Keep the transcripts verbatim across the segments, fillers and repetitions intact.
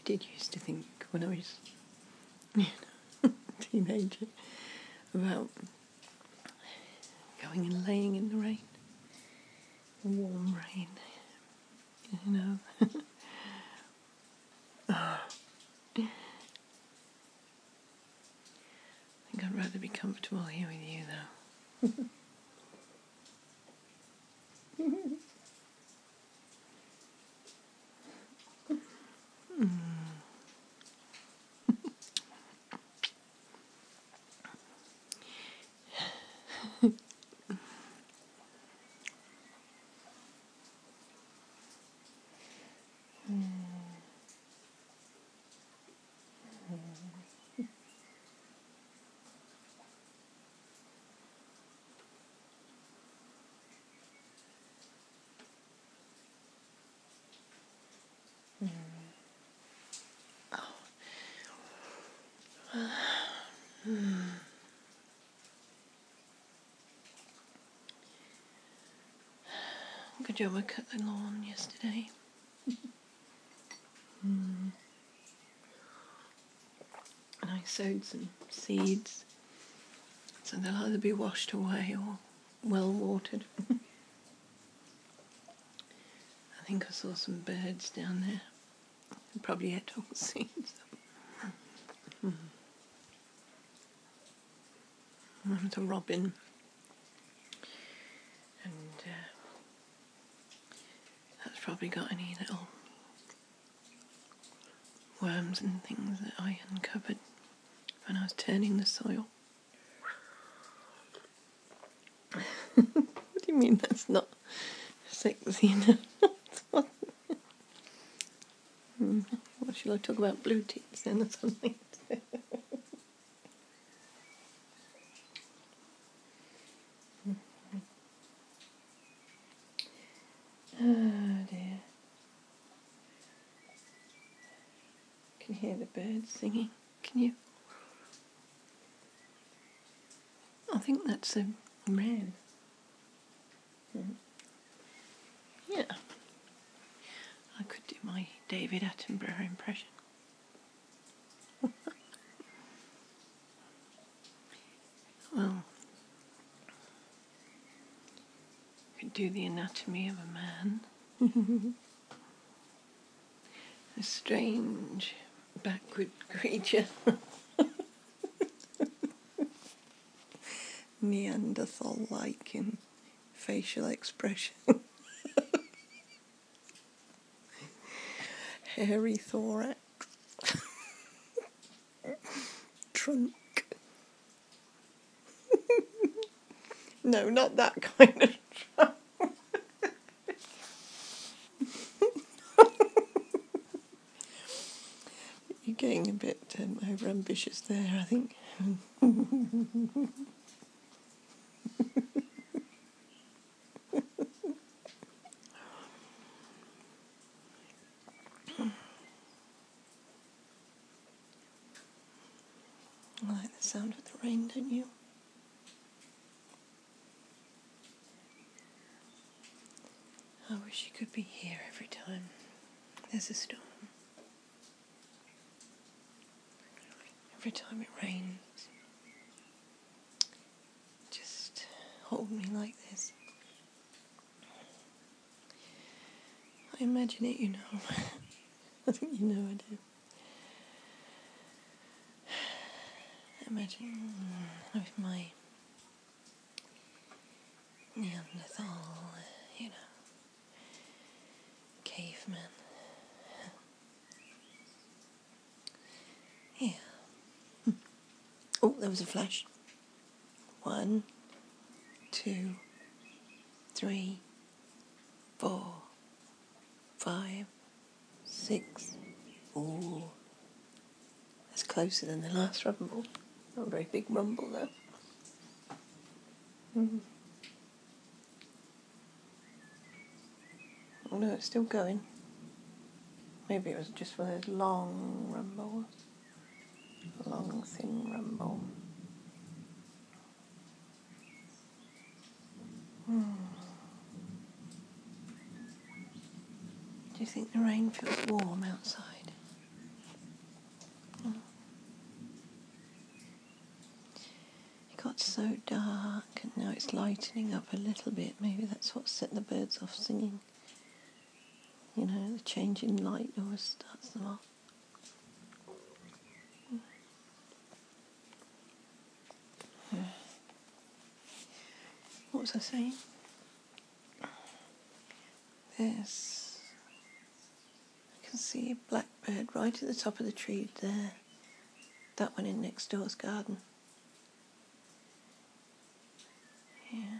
did used to think when I was, you know, a teenager about going and laying in the rain, warm rain, you know. I think I'd rather be comfortable here with you, though. mm. Good job I cut the lawn yesterday. mm. And I sowed some seeds, so they'll either be washed away or well watered. I think I saw some birds down there. They probably ate all the seeds. mm. There was a robin, and uh, that's probably got any little worms and things that I uncovered when I was turning the soil. What do you mean that's not sexy enough? hmm. What shall I talk about, blue tits then or something? Oh dear. Can you hear the birds singing? Can you? I think that's a wren. Mm. Yeah. I could do my David Attenborough impression. Well, I could do the anatomy of a man. A strange, backward creature. Neanderthal-like in facial expression. Hairy thorax. Trunk. No, not that kind of trunk. You're getting a bit um, over-ambitious there, I think. I like the sound of the rain, don't you? I wish you could be here every time there's a storm. Every time it rains. Just hold me like this. I imagine it, you know. I think you know I do. Imagine with my Neanderthal, you know, caveman. Yeah. Oh, there was a flash. One, two, three, four, five, six. Ooh. That's closer than the last rumble. Not a very big rumble, though. Mm. Oh no, it's still going. Maybe it was just one of those long rumbles. Long, thin rumble. Hmm. Do you think the rain feels warm outside? so dark, and now it's lightening up a little bit. Maybe that's what set the birds off singing. You know, the change in light always starts them off. What was I saying? There's, I can see a blackbird right at the top of the tree there. That one in next door's garden. Yeah.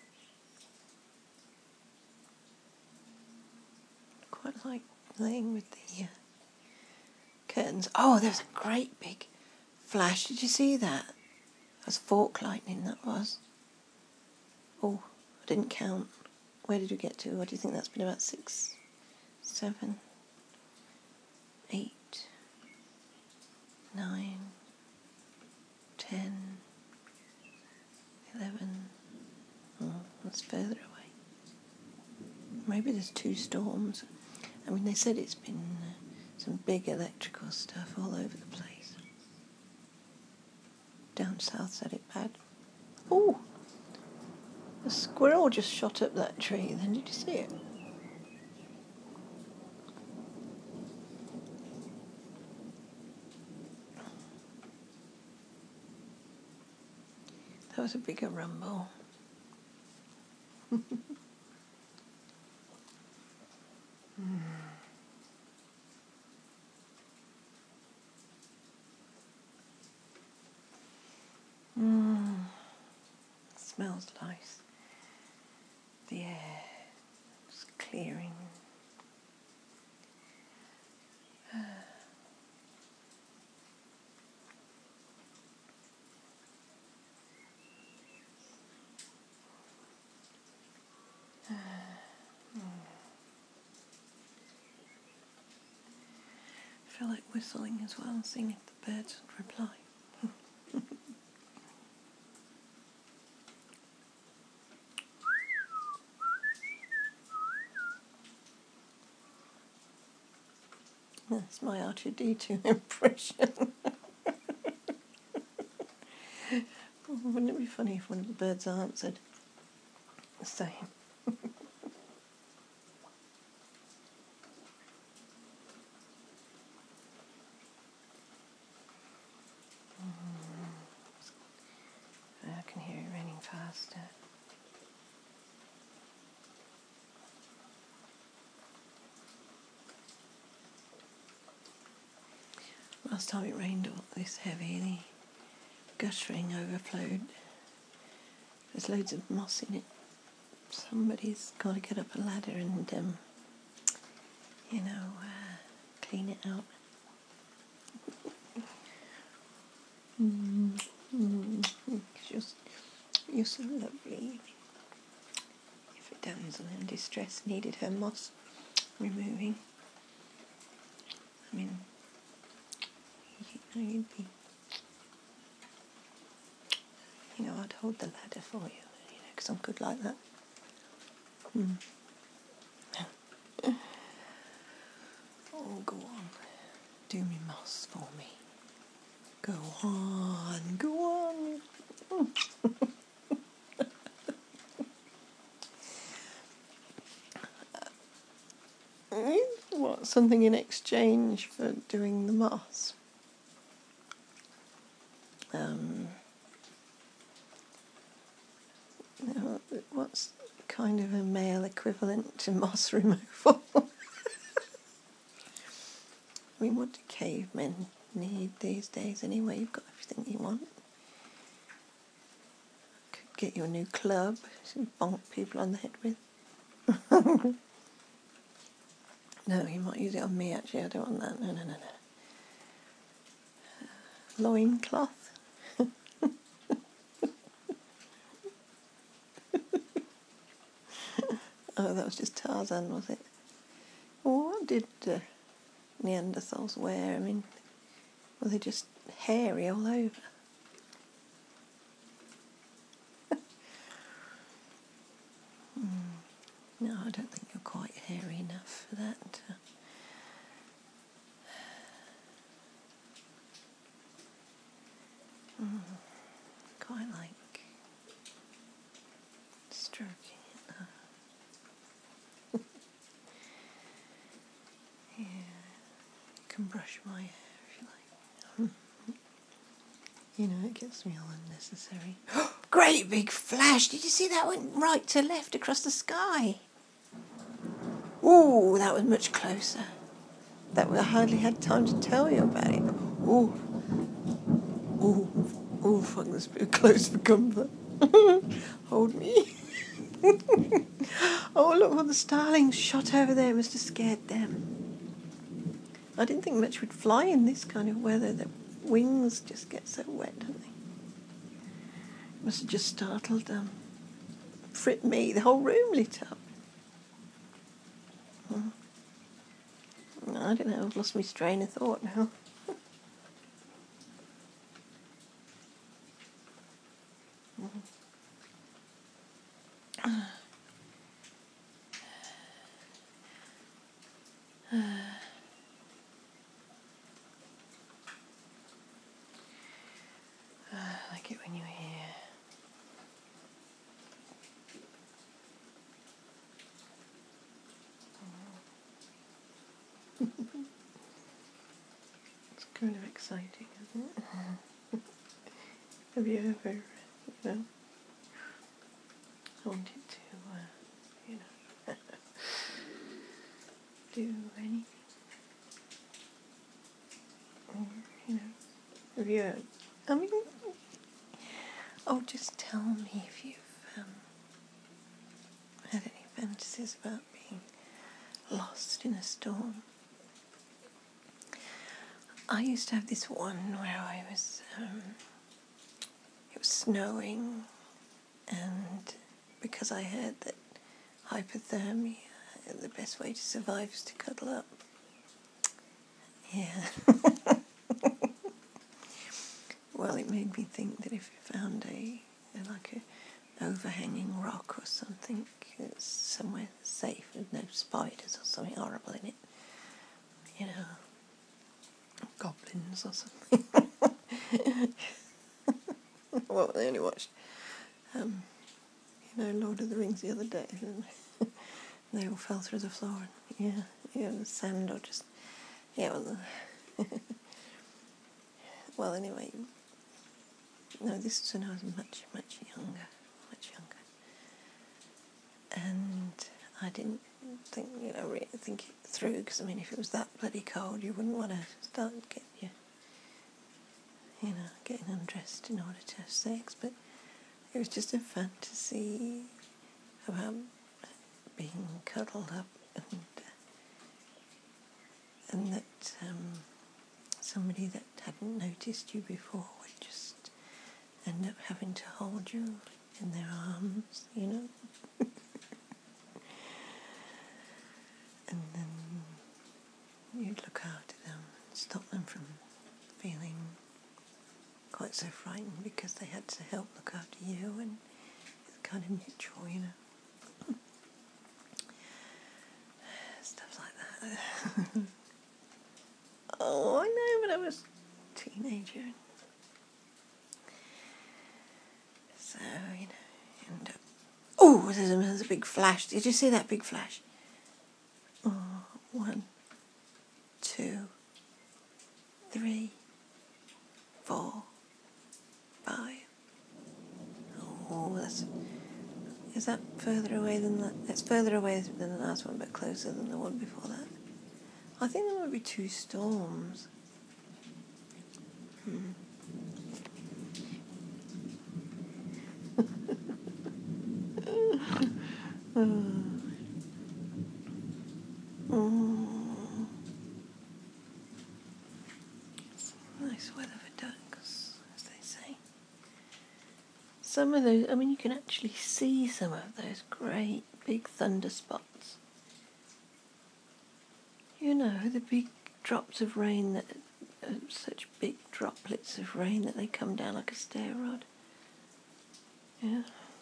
Quite like laying with the uh, curtains. Oh, there was a great big flash. Did you see that? That was fork lightning, that was. Oh, I didn't count. Where did we get to? What do you think that's been about? Six, seven, eight, nine, ten, eleven. Oh, that's further away. Maybe there's two storms. I mean, they said it's been uh, some big electrical stuff all over the place. Down south said it bad. Oh, a squirrel just shot up that tree then. Did you see it? That was a bigger rumble. mm. Mm. Smells nice. The air is clearing. I feel like whistling as well, seeing if the birds would reply. That's my R two D two impression. Wouldn't it be funny if one of the birds answered the same? I can hear it raining faster. Last time it rained all this heavy, the guttering overflowed. There's loads of moss in it. Somebody's got to get up a ladder and, um, you know, uh, clean it out. mm, mm, you're, you're so lovely. If a damsel in distress needed her moss removing, I mean, you know, you'd be, you know, I'd hold the ladder for you, you know, because I'm good like that. Mm. Oh, go on. Do me moss for me. Go on, go on. What, something in exchange for doing the moss? Um, you know, what's kind of a male equivalent to moss removal? I mean, what do cavemen need these days anyway? You've got everything you want. Could get you a new club to bonk people on the head with. No, you might use it on me actually, I don't want that. No, no, no, no. Loincloth. Oh, that was just Tarzan, was it? Well, what did uh, Neanderthals wear? I mean, were they just hairy all over? mm. No, I don't think you're quite hairy enough for that. Uh, mm. Quite like brush my hair if you like. You know, it gets me all unnecessary. Great big flash! Did you see that went right to left across the sky? Ooh, that was much closer. That I hardly had time to tell you about it. Ooh, ooh, ooh! Fuck, this bit close for comfort. Hold me. Oh, look what the starlings shot over there. It must have scared them. I didn't think much would fly in this kind of weather. The wings just get so wet, don't they? It must have just startled them. Fripped me. The whole room lit up. Mm. I don't know. I've lost my train of thought now. I like it when you're here. It's kind of exciting, isn't it? Have you ever, you know, wanted to, uh, you know, do anything? Or, you know, have you, I mean, oh, just tell me if you've um, had any fantasies about being lost in a storm. I used to have this one where I was, um, it was snowing, and because I heard that hypothermia, the best way to survive is to cuddle up. Yeah. Well, it made me think that if you found a, a like a overhanging rock or something, it's somewhere safe with no spiders or something horrible in it, you know, goblins or something. Well, I only watched, um, you know, Lord of the Rings the other day, and they all fell through the floor. And, yeah, yeah, the sand or just, yeah, well, well, anyway, no, this was when I was much, much younger, much younger. And I didn't think, you know, really think it through, because, I mean, if it was that bloody cold, you wouldn't want to start getting you, you know, getting undressed in order to have sex, but it was just a fantasy about being cuddled up, and uh, and that um, somebody that hadn't noticed you before would just end up having to hold you in their arms, you know. And then you'd look after them and stop them from feeling quite so frightened because they had to help look after you, and it's kind of mutual, you know. Stuff like that. Oh, I know, but I was a teenager. So, you know, and, uh, oh, there's a, there's a big flash. Did you see that big flash? Oh, one, two, three, four, five. Oh, that's, is that further away than that? It's further away than the last one, but closer than the one before that. I think there might be two storms. Hmm. Oh. Oh. It's nice weather for ducks, as they say. Some of those, I mean, you can actually see some of those great big thunder spots. You know, the big drops of rain that, uh, such big droplets of rain that they come down like a stair rod. Yeah.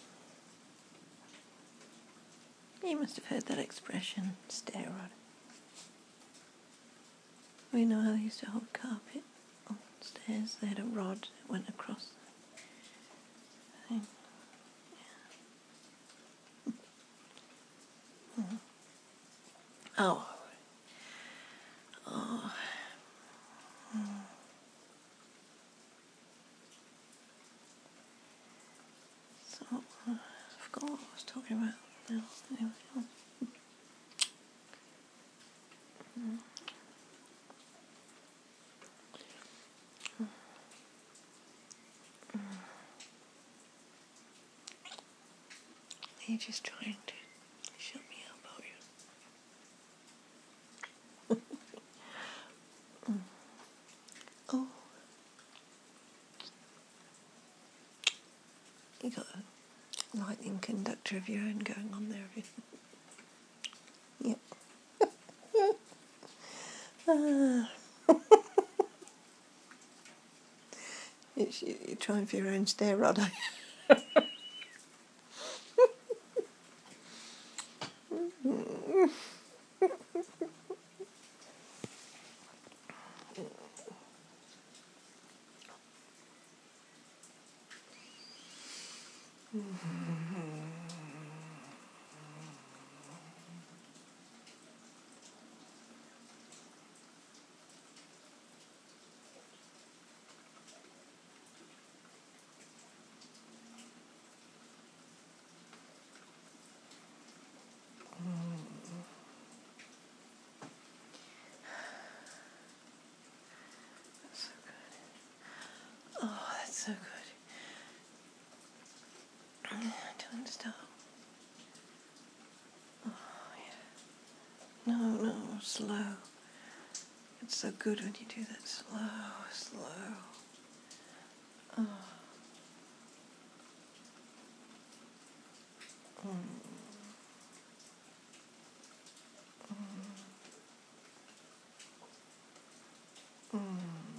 You must have heard that expression, stair rod. We know how they used to hold carpet on stairs. They had a rod that went across the thing. Yeah. Mm. Oh. Oh. what I was talking about. No, anyway. Mm. You're just trying to shut me up, are you? mm. Oh, you got a lightning conductor of your own going on there, have you? Yep. Ah. It's, you, you're trying for your own stair rod, are you? Oh, that's so good. Don't stop. Oh, yeah. No, no, slow. It's so good when you do that slow, slow. Oh. Mm. Mm. Mm.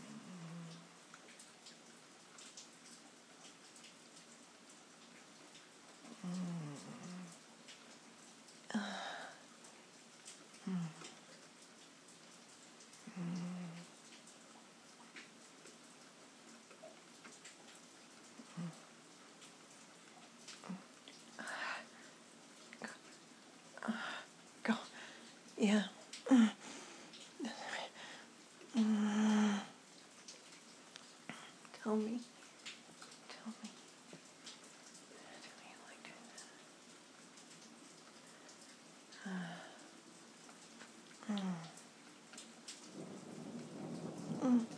God. Yeah. Mm. Mm. Tell me. Tell me. Tell me you like doing that. Mm. Mm.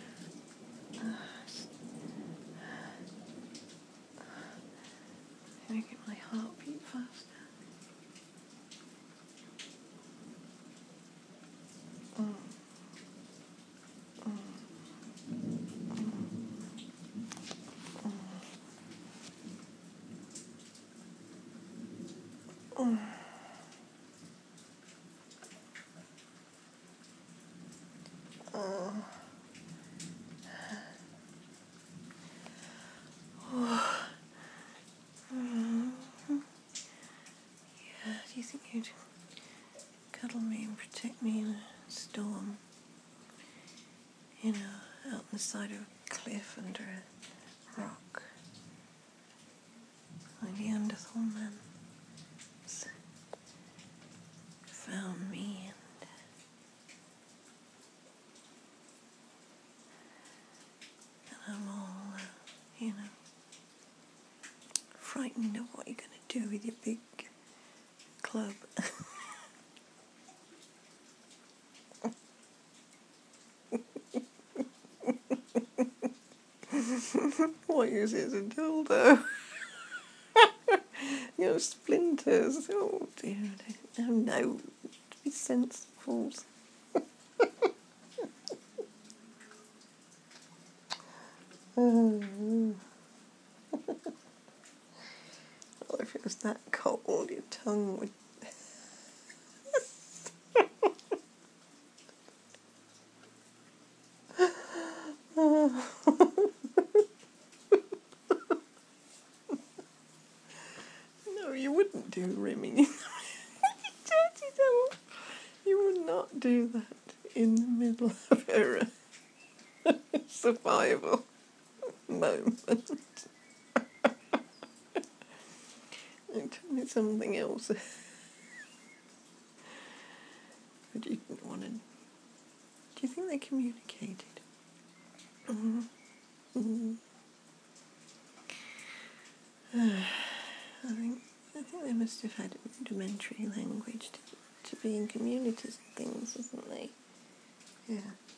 Make it my heart beat faster. Mm. Mm. Oh. Oh. Mm. Yeah, do you think you'd cuddle me and protect me in a storm? You know, out on the side of a cliff under a rock. Like Neanderthal man found me and, and I'm all, uh, you know, frightened of what you're going to do with your big club. What use is a dildo? You know, splinters. Oh dear, oh no. Be sensible. Oh. Well, if it was that cold, your tongue would... No, you wouldn't do rimming. You dirty devil. You would not do that in the middle of a survival moment. Tell me something else. But you didn't want to... Do you think they communicated? Mm-hmm. Mm-hmm. I think I think they must have had rudimentary language to, to be in communities and things, hasn't they? Yeah.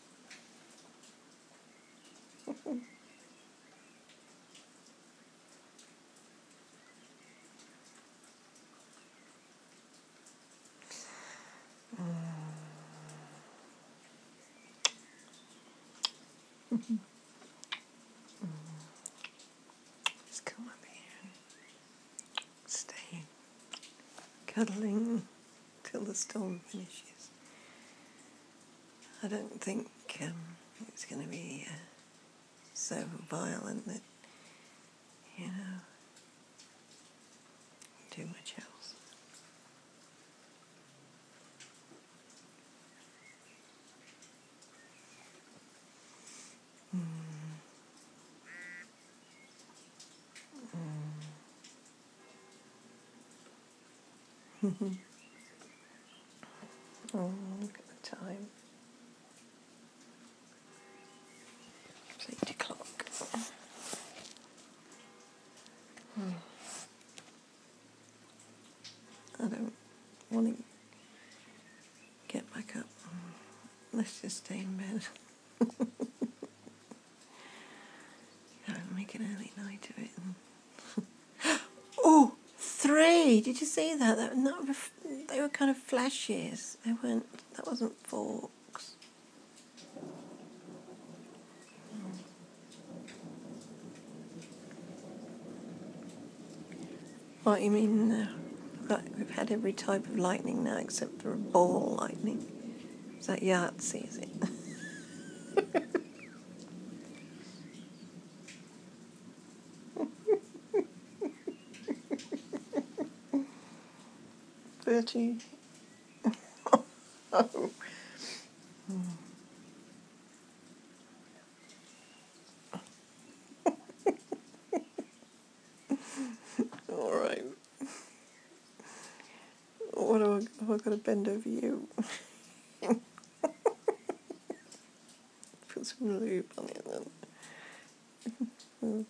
Just come up here and stay cuddling till the storm finishes. I don't think um, it's going to be uh, so violent that, you know, do much else. Mm. Mm. Oh, look at the time. It's eight o'clock. Mm. I don't want to get back up. Let's just stay in bed. Make an early night of it. And oh, three! Did you see that? That not, they were kind of flashes. They weren't. That wasn't forks. What you mean? Uh, like we've had every type of lightning now except for a ball lightning. Is that Yahtzee? Is it? Thirty. Oh. All right. What do I, have I got to bend over you? Put some lube on it then.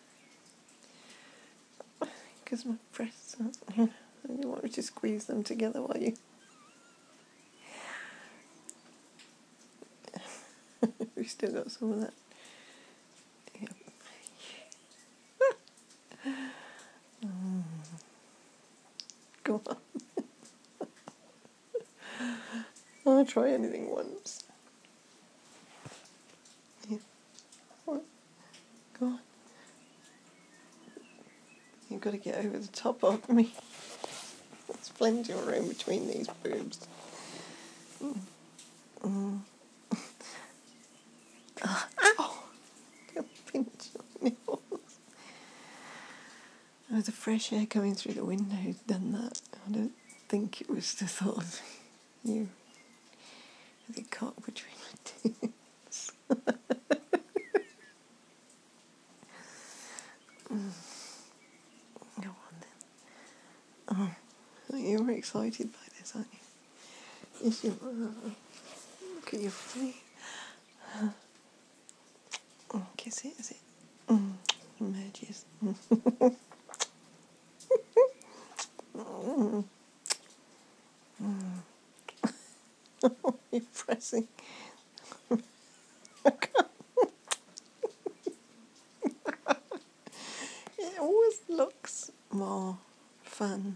Because my breasts aren't, you know, I don't want me to squeeze them together while you... We've still got some of that. Yep. Mm. Go on. I'll try anything once. Yeah. Go on. You've got to get over the top of me. There's plenty of room between these boobs. Mm. Mm. Uh, ow! A pinch on my nipples. Oh, the fresh air coming through the window has done that. I don't think it was the thought of you with a cock between my tits. Mm. Go on then. Oh, you were excited by this, aren't you? Yes, you are. Look at your face. Oh, kiss it, is it? Mm. Emerges. Mm. Mm. You're pressing. It always looks more fun.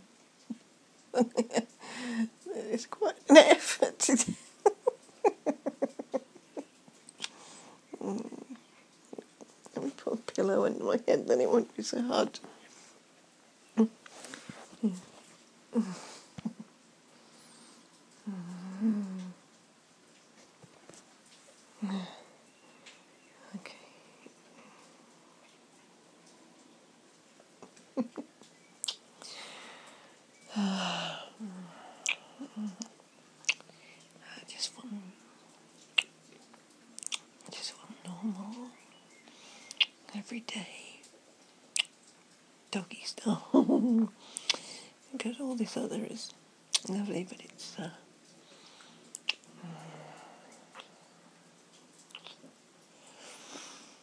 It's quite an effort to do. Mm. Let me put a pillow under my head, then it won't be so hard. Mm. Mm. Mm. Okay. I just want, just want normal, everyday doggy style. Because all this other is lovely, but it's uh,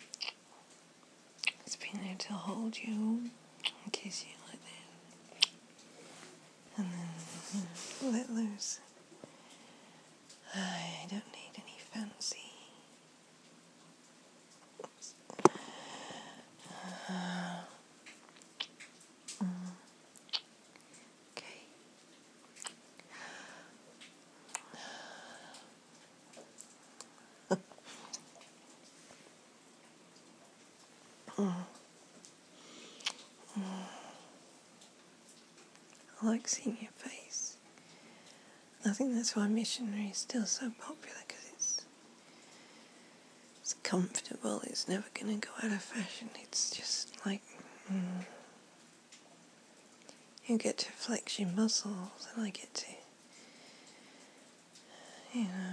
it's been there to hold you and kiss you like that. let loose. I don't need any fancy. Uh, mm, okay. mm. Mm. I like seeing your face. I think that's why missionary is still so popular, because it's it's comfortable. It's never going to go out of fashion. It's just like mm, you get to flex your muscles, and I get to, you know,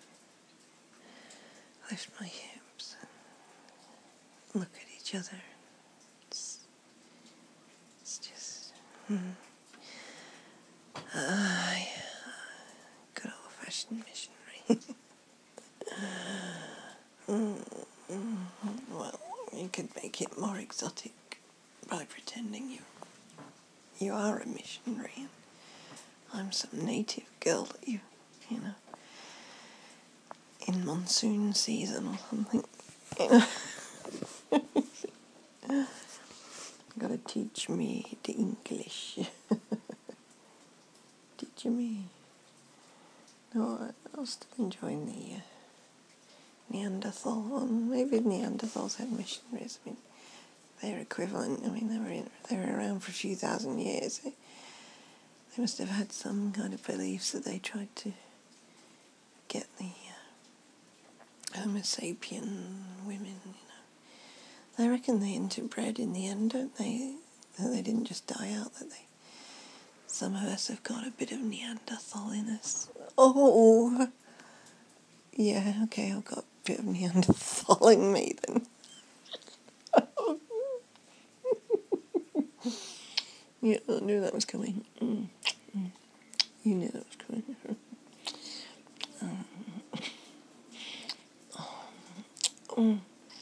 lift my hips and look at each other. It's it's just mm, uh, yeah, good old-fashioned missionary. mm, mm, well, you could make it more exotic by pretending you you are a missionary and I'm some native girl that you, you know, in monsoon season or something, you know. Gotta teach me the English. Teach me. No, I, I was still enjoying the uh, Neanderthal one. Maybe Neanderthals had missionaries. I mean, they're equivalent. I mean, they were in, they were around for a few thousand years. They, they must have had some kind of beliefs that they tried to get the uh, Homo sapien women, you know. They reckon they interbred in the end, don't they? That they didn't just die out, that they... Some of us have got a bit of Neanderthal in us. Oh! Yeah, okay, I've got a bit of Neanderthal in me then. Yeah, I knew that was coming. Mm. Mm. You knew that was coming. um. mm.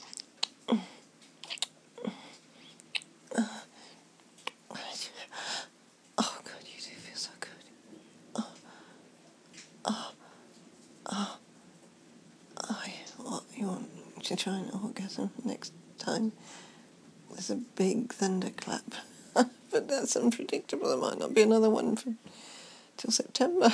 Oh, God, you do feel so good. Oh, oh, oh, oh, what, you want to try an orgasm next time? There's a big thunderclap. But that's unpredictable. There might not be another one for till September.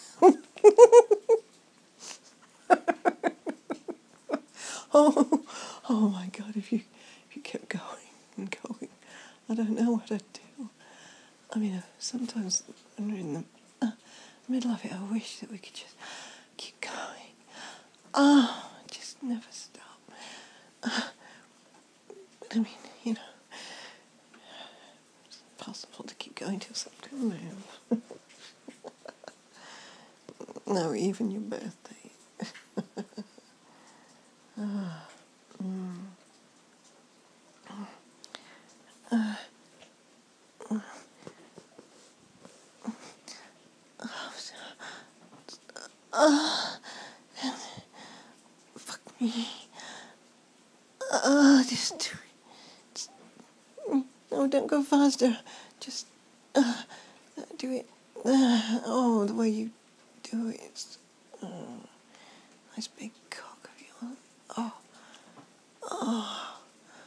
oh, oh my God! If you if you kept going and going, I don't know what I'd do. I mean, uh, sometimes when we're in the uh, middle of it, I wish that we could just keep going. Ah, oh, just never stop. Uh, but I mean, you know, it's impossible to keep going till September. No, even your birthday. uh, mm. uh, uh, fuck me. Uh, just do it. Just, no, don't go faster. Just uh, do it. Uh, oh, the way you do it. It's, uh, nice big cock of yours. Oh. Oh.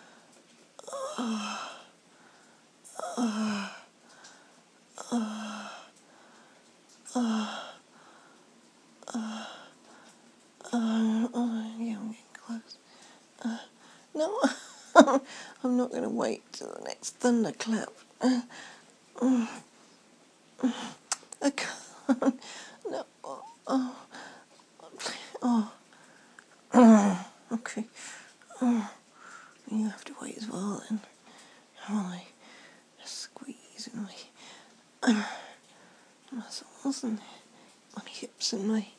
Oh. Oh. Oh. Oh. Oh. Oh. Oh. Yeah, I'm getting close. Uh, no, I'm not going to wait till the next thunderclap. Uh, uh, I can't. No. Oh. Oh. Oh. Oh. Okay. Oh. You have to wait as well then. While I squeeze in my uh, muscles and my hips and my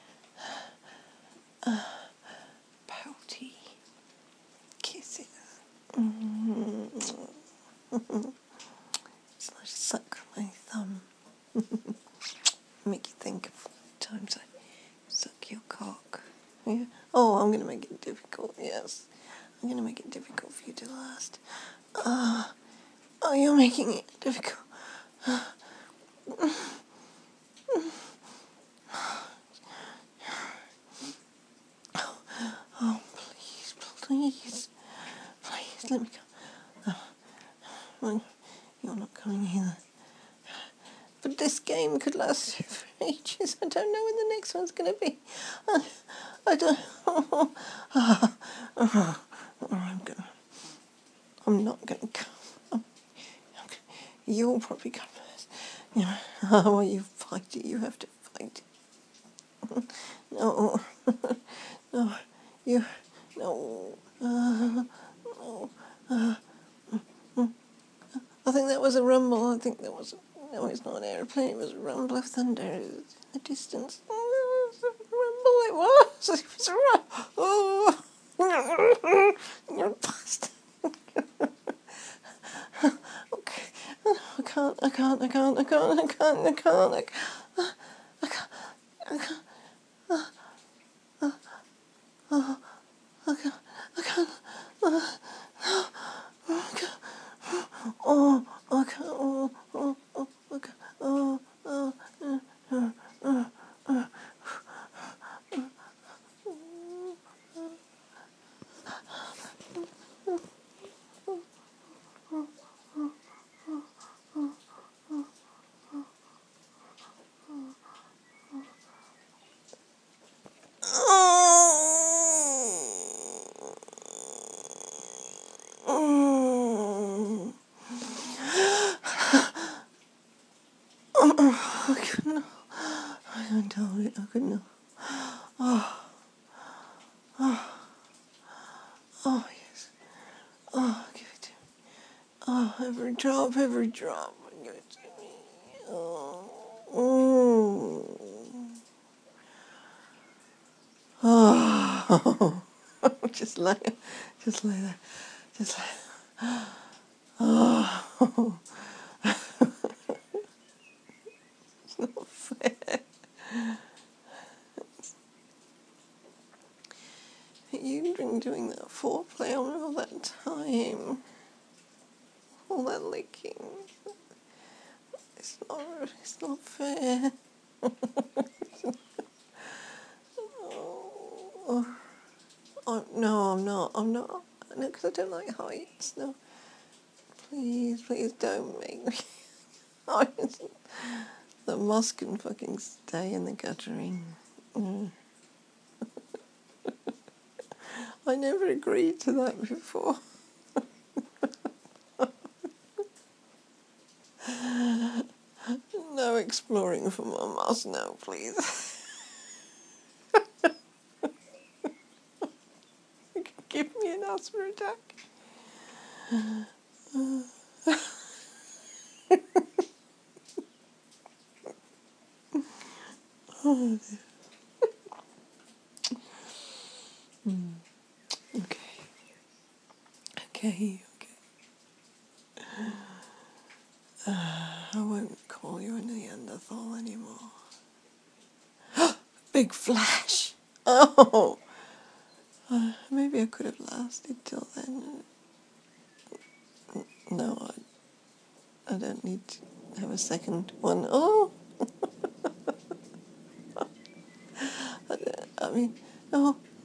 uh, pouty kisses. Mm-hmm. So I suck my thumb. Make you think of times I suck your cock. Yeah. Oh, I'm going to make it difficult, yes. I'm going to make it difficult for you to last. Ah. Uh, oh, you're making it difficult. Oh, please, please, please, let me go. Oh, you're not coming either. But this game could last for ages. I don't know when the next one's going to be. I, I don't... Oh, oh, oh, I'm going I'm not going to come. I'm, I'm, you'll probably come first. You know, oh, well, you fight it. You have to fight it. No. No. You... No. Uh, no. Uh, I think that was a rumble. I think that was... No, it's not an aeroplane. It was a rumble of thunder in the distance. Oh, it was a rumble. It was. It was a rumble. Oh. You're a bastard. Okay. I can't, I can't, I can't, I can't, I can't, I can't, I can't, I can't, I can't, I can't, I can't, oh, I can't, oh, oh, oh, I can't, oh, oh, uh, uh, uh, uh. Oh, I couldn't. I couldn't tell it. I couldn't. Oh, oh, oh, yes. Oh, give it to me. Oh, every drop, every drop. Give it to me. Oh, mm. Oh. Just lay, just lay there. Just lay there. Oh. It's not fair. You've been doing that foreplay on all that time. All that licking. It's not, it's not fair. Oh, oh, no, I'm not. I'm not. No, because I don't like heights. No. Please, please don't make me. The moss can fucking stay in the guttering. Mm. I never agreed to that before. No exploring for my moss, no, please. You can give me an asthma attack. Oh, dear. Mm. Okay. Okay, okay. Uh, I won't call you a Neanderthal anymore. Big flash! Oh! Uh, maybe I could have lasted till then. No, I, I don't need to have a second one. Oh! I, I mean, oh,